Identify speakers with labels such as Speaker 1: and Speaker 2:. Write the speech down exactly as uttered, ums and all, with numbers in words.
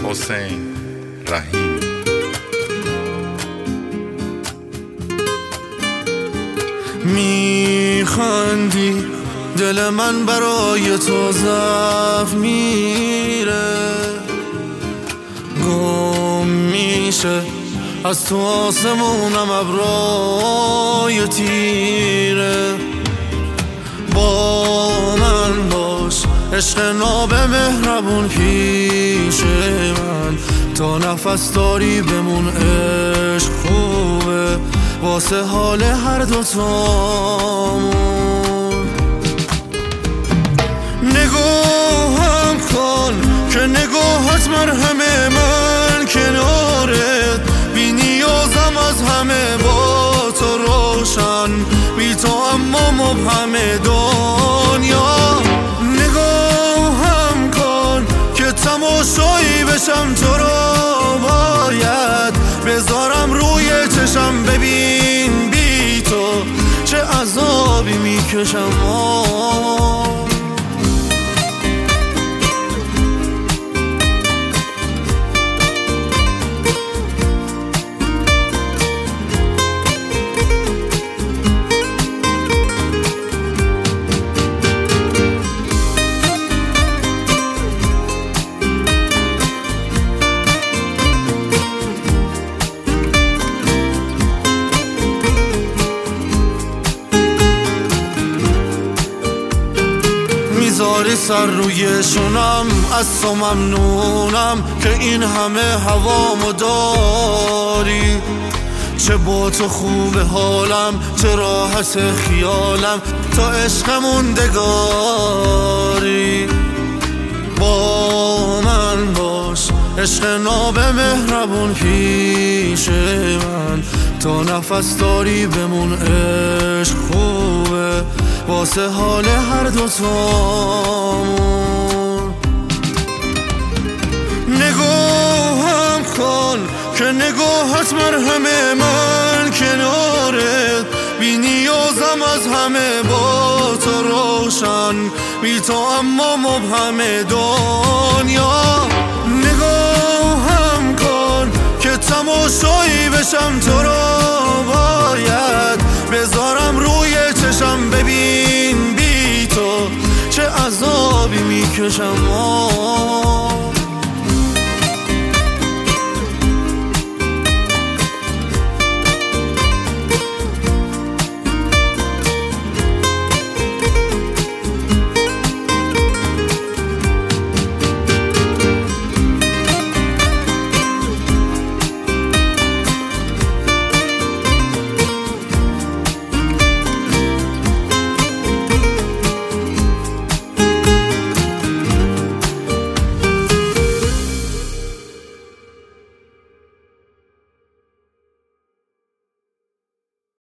Speaker 1: حسین رحیمی.
Speaker 2: میخندی دل من برای تو ضعف میره، گم میشه از تو آسمونم ابرای تیره. با من باش عشق ناب مهربون پیش من، تا نفس داری بمون عشق خوبه واسه حال هر دوتامون. نگاهم کن که نگاهت مرهم من کنارت، بی نیازم از همه با تو روشن، بی تو اما مبهم دنیا. نگاهم کن که تماشایی بشم تو را باید بذارم روی چشم، ببین بی تو چه عذابی میکشم. میذاری سر روی شونم، از تو ممنونم که این همه هوامو داری. چه با تو خوب حالم، چه راحت خیالم، تا عشق موندگاری. با من باش عشق ناب مهربون پیش من، تا نفس داری بمون عشق خوبه واسه حال هر دوتامون. نگاهم کن که نگاهت مرهم من کنارت، بی نیازم از همه با تو روشن، بی تو اما مبهم دنیا. نگاهم کن که تماشایی بشم تو را باید بذارم روی چشم، ببین بی تو چه عذابی میکشم.